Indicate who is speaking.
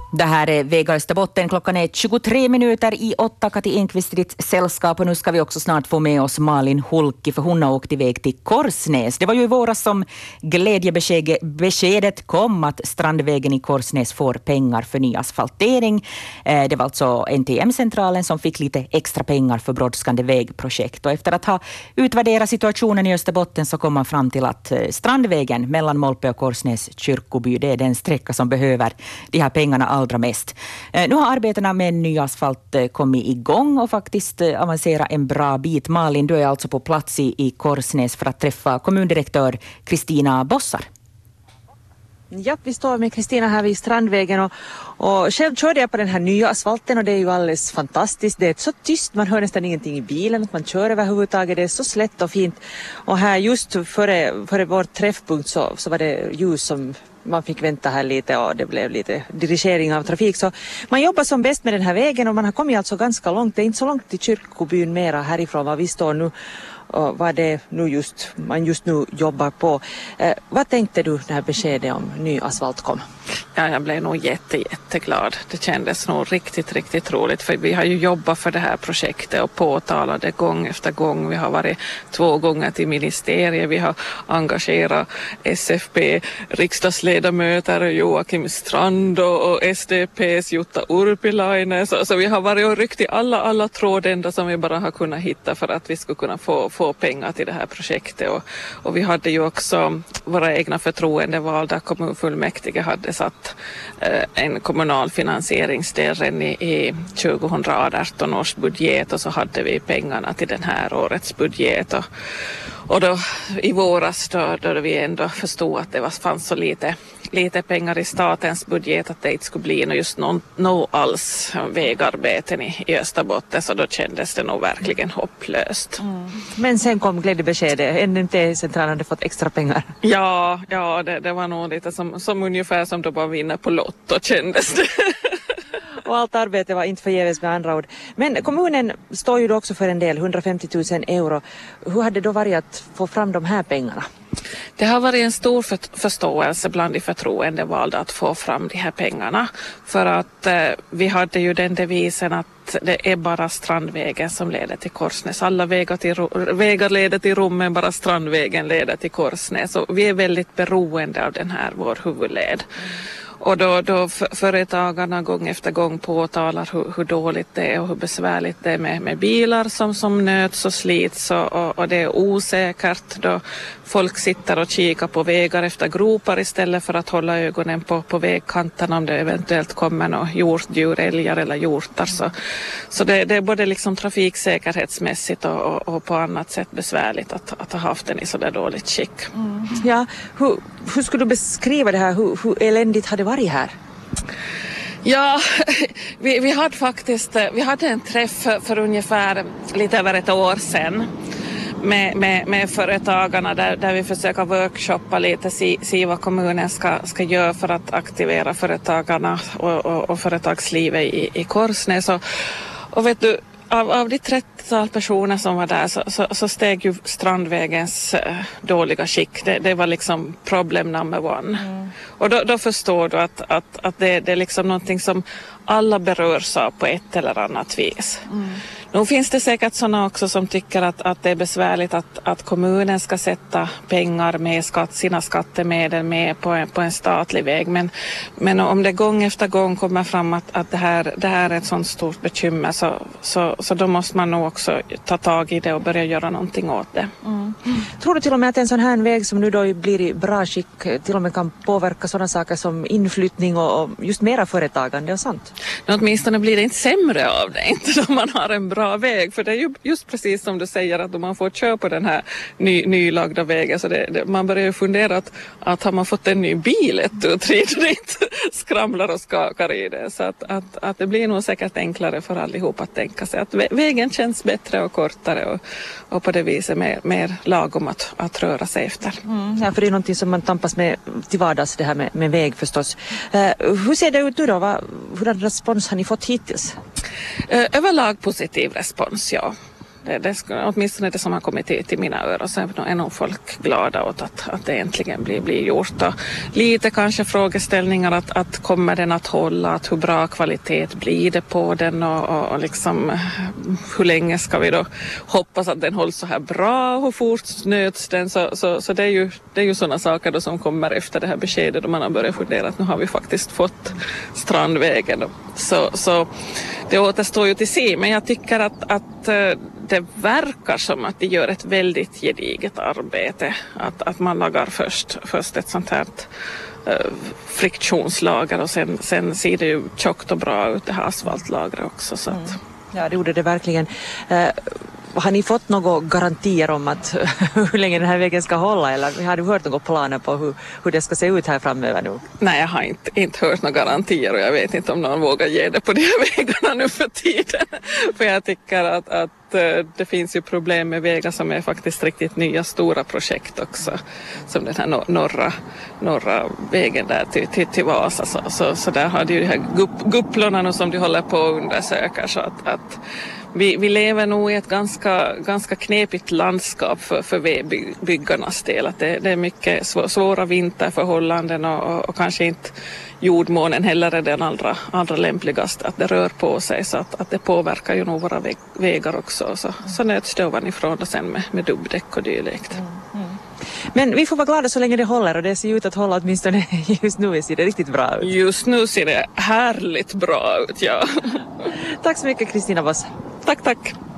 Speaker 1: Det här är Vega Österbotten. Klockan är 23 minuter i 8. Kati Enqvist i ditt sällskap. Och nu ska vi också snart få med oss Malin Hulki, för hon har åkt iväg till Korsnäs. Det var ju i våras som glädjebeskedet kom att Strandvägen i Korsnäs får pengar för ny asfaltering. Det var alltså NTM-centralen som fick lite extra pengar för brådskande vägprojekt. Och efter att ha utvärderat situationen i Österbotten så kom man fram till att Strandvägen mellan Molpe och Korsnäs kyrkoby, det är den sträcka som behöver de här pengarna allra mest. Nu har arbetena med ny asfalt kommit igång och faktiskt avancerat en bra bit. Malin, du är alltså på plats i Korsnäs för att träffa kommundirektör Kristina Bossar.
Speaker 2: Ja, vi står med Kristina här vid Strandvägen och själv körde jag på den här nya asfalten och det är ju alldeles fantastiskt. Det är så tyst, man hör nästan ingenting i bilen, att man kör överhuvudtaget. Det är så slätt och fint. Och här just före vår träffpunkt så var det ljus som man fick vänta här lite och det blev lite dirigering av trafik. Så man jobbar som bäst med den här vägen och man har kommit alltså ganska långt. Det är inte så långt till kyrkobyn mera härifrån var vi står nu. Och vad det nu man just nu jobbar på. Vad tänkte du när beskedet om ny asfalt kom?
Speaker 3: Ja, jag blev nog jätteglad. Det kändes nog riktigt roligt, för vi har ju jobbat för det här projektet och påtalat det gång efter gång. Vi har varit 2 gånger till ministeriet, vi har engagerat SFP, riksdagsledamöter Joakim Strand och SDPs Jutta Urpilainen. Så vi har varit och ryckt i alla trådändar som vi bara har kunnat hitta för att vi skulle kunna få pengar till det här projektet. Och vi hade ju också våra egna förtroendevalda, kommunfullmäktige hade satt en kommunal finansieringsdel redan i 2018 års budget, och så hade vi pengarna till den här årets budget. Och då i våras då vi ändå förstod att det fanns så lite pengar i statens budget att det inte skulle bli just alls vägarbeten i Österbotten, så då kändes det nog verkligen hopplöst.
Speaker 2: Men sen kom glädjebeskedet, NMT-centralen hade fått extra pengar.
Speaker 3: Ja, det var nog lite som ungefär som då bara vinner på lotto kändes det.
Speaker 2: Och allt arbete var inte förgäves med andra ord. Men kommunen står ju då också för en del, 150 000 euro. Hur hade det då varit att få fram de här pengarna?
Speaker 3: Det har varit en stor förståelse bland de förtroendevalda att få fram de här pengarna. För att vi hade ju den devisen att det är bara Strandvägen som leder till Korsnäs. Alla vägar leder till Rom, men bara Strandvägen leder till Korsnäs. Och vi är väldigt beroende av den här vår huvudled. Och då företagarna gång efter gång påtalar hur dåligt det är och hur besvärligt det är med bilar som nöts och slits och det är osäkert då folk sitter och kikar på vägar efter gropar istället för att hålla ögonen på vägkanten om det eventuellt kommer några hjortdjur, älgar eller hjortar. Så det är både liksom trafiksäkerhetsmässigt och på annat sätt besvärligt att ha haft den i så där dåligt skick.
Speaker 2: Ja, hur skulle du beskriva det här? Hur eländigt har det varit här?
Speaker 3: Ja, vi hade en träff för ungefär lite över ett år sedan med företagarna där vi försöker workshoppa lite, se vad kommunen ska göra för att aktivera företagarna och företagslivet i Korsnäs. Och vet du, av de 30-tal personer som var där så steg ju Strandvägens dåliga skick. Det var liksom problem number one. Och då förstår du att det är liksom någonting som alla berörs av på ett eller annat vis. Nu finns det säkert sådana också som tycker att det är besvärligt att kommunen ska sätta pengar med sina skattemedel med på en statlig väg. Men om det gång efter gång kommer fram att det här är ett sådant stort bekymmer så då måste man nog också ta tag i det och börja göra någonting åt det.
Speaker 2: Tror du till och med att en sån här väg som nu då blir i bra skick till och med kan påverka sådana saker som inflyttning och just mera företagande och sånt?
Speaker 3: Åtminstone blir det inte sämre av det, inte om man har en bra väg. För det är ju just precis som du säger att om man får köra på den här nylagda vägen så man börjar ju fundera att har man fått en ny bil ett och tre och det inte skramlar och skakar i det. Så att det blir nog säkert enklare för allihop att tänka sig att vägen känns bättre och kortare och på det viset mer lagom att röra sig efter.
Speaker 2: Ja, för det är någonting som man tampas med till vardags, det här med väg förstås. Hur ser det ut nu då? Hur respons har ni fått hittills?
Speaker 3: Överlag positiv respons, ja. åtminstone det som har kommit till mina öron, så är nog folk glada åt att det äntligen blir gjort. Och lite kanske frågeställningar att kommer den att hålla, att hur bra kvalitet blir det på den och liksom hur länge ska vi då hoppas att den hålls så här bra, hur fort nöts den, så det är ju sådana saker då som kommer efter det här beskedet och man har börjat fundera att nu har vi faktiskt fått Strandvägen. Så det återstår ju till se, men jag tycker att det verkar som att de gör ett väldigt gediget arbete. Att man lagar först ett sånt här friktionslager och sen ser det ju tjockt och bra ut det här asfaltlagret också. Så att.
Speaker 2: Ja, det gjorde det verkligen. Har ni fått några garantier om att hur länge den här vägen ska hålla, eller har du hört några planer på hur det ska se ut här framöver nu?
Speaker 3: Nej, jag har inte hört några garantier och jag vet inte om någon vågar ge det på de här vägarna nu för tiden. För jag tycker att det finns ju problem med vägar som är faktiskt riktigt nya stora projekt också. Som den här norra vägen där till Vasa. Så där har de ju de här gupplorna nu som de håller på att undersöka. Så att vi lever nog i ett ganska knepigt landskap för vägbyggarnas del. Att det är mycket svåra vinterförhållanden och kanske inte jordmånen heller är den allra lämpligast att det rör på sig, så att det påverkar ju nog våra vägar också. Så nöts det ovanifrån och sen med dubbdäck och dylikt.
Speaker 2: Men vi får vara glada så länge det håller, och det ser ut att hålla åtminstone just nu ser det riktigt bra ut.
Speaker 3: Just nu ser det härligt bra ut, ja.
Speaker 2: Tack så mycket, Kristina Voss.
Speaker 3: Tack.